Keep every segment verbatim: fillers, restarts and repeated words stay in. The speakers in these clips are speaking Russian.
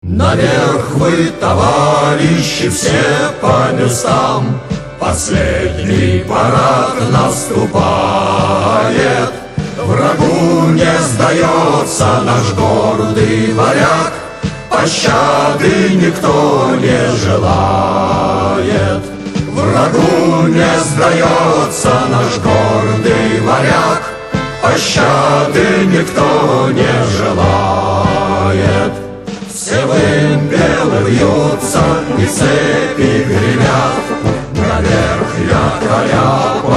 Наверх вы, товарищи, все по местам. Последний парад наступает. Врагу не сдается наш гордый варяг, пощады никто не желает. Врагу не сдается наш гордый варяг, пощады никто не желает. Все вымпелы вьются и цепи гремят, наверх якоря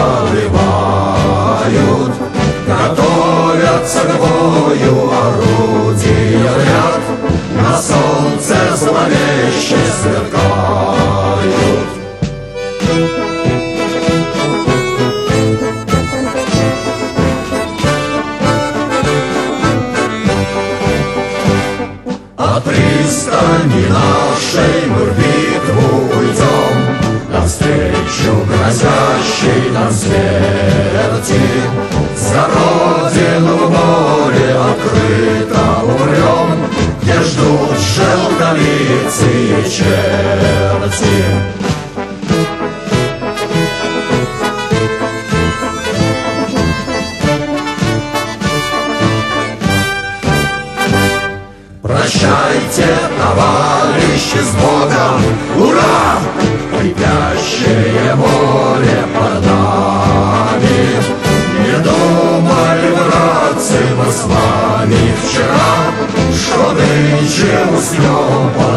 подымают. Готовятся к бою орудия в ряд, на солнце зловеще сверкают. От пристани нашей мы в битву уйдем, навстречу грозящей нам смерти. За родину в море открыто умрем, где ждут желтолицые черти. Прощайте, товарищи, с Богом! Ура! Кипящее море под нами. Не думали, братцы, мы с вами вчера, что нынче уснем.